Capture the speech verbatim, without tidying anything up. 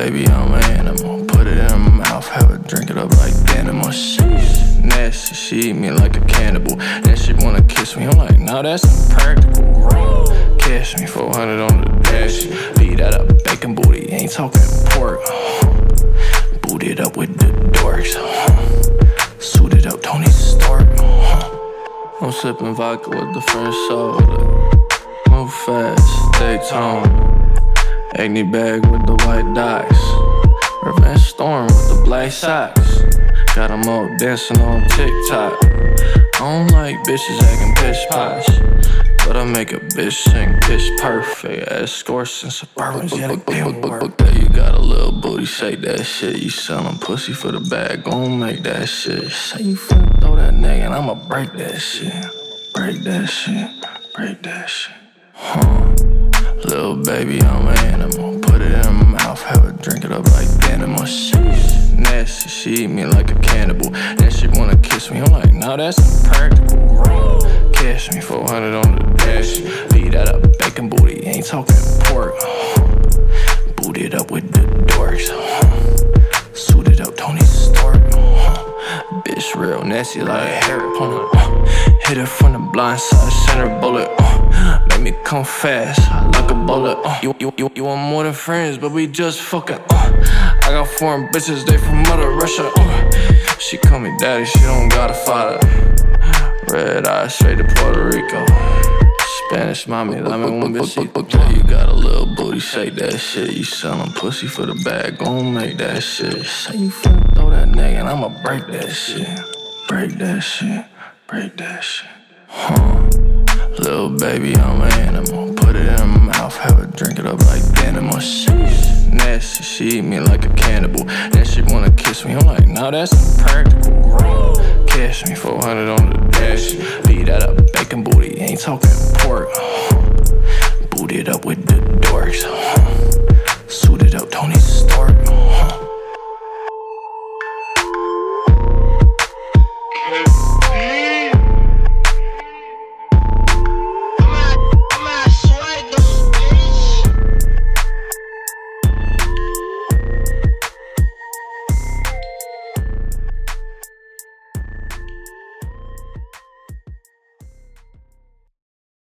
baby, I'm an animal. Put it in her mouth, have her drink it up like animal. Sheesh, nasty, she eat me like a cannibal. Then she wanna kiss me, I'm like, nah, that's impractical. Raw. Cash me four hundred on the dash. Beat that up, bacon booty, ain't talking pork. Boot it up with the dorks. Suited up, Tony Stark. I'm sipping vodka with the French soda. Move fast, Daytona. Acne bag with the white dots. Revenge Storm with the black socks. Got them all dancing on TikTok. I don't like bitches acting pish posh, but I make a bitch sing pitch perfect. Escorts and Suburbans, yeah, they work. There you got a little booty, say that shit. You sellin' pussy for the bag, gon' make that shit. Say you finna throw that nigga and I'ma break that shit. Break that shit, break that shit. Huh. Little baby, I'm an animal. Put it in her mouth, have her drink it up like animal. Sheesh, nasty, she eat me like a cannibal. Then she wanna kiss me, I'm like, nah, that's impractical. Raw. Cash me four hundred on the dash. Beat that up, bacon booty, ain't talking pork. Boot it up with the dorks. Suited up, Tony Stark. Bitch real nasty like Harry Potter. Hit her from the blind side, center bullet. Make me come fast like a bullet. You, you, you, you want more than friends, but we just fucking. I got foreign bitches, they from Mother Russia. She call me daddy, she don't got a father. Red eyes straight to Puerto Rico. Spanish mommy, let me one bitch. You got a little booty, shake that shit. You sellin' pussy for the bag, gon' make that shit. Say you finna throw that nigga and I'ma break that shit. Break that shit, break that shit. Huh. Little baby, I'm an animal. Put it in her mouth, have her drink it up like animal. Sheesh, nasty, she eat me like a cannibal. Then she wanna kiss me, I'm like, nah, that's impractical. Raw. Cash me four hundred on the dash. Beat that up, bacon booty, ain't talking pork. Boot it up with the dorks.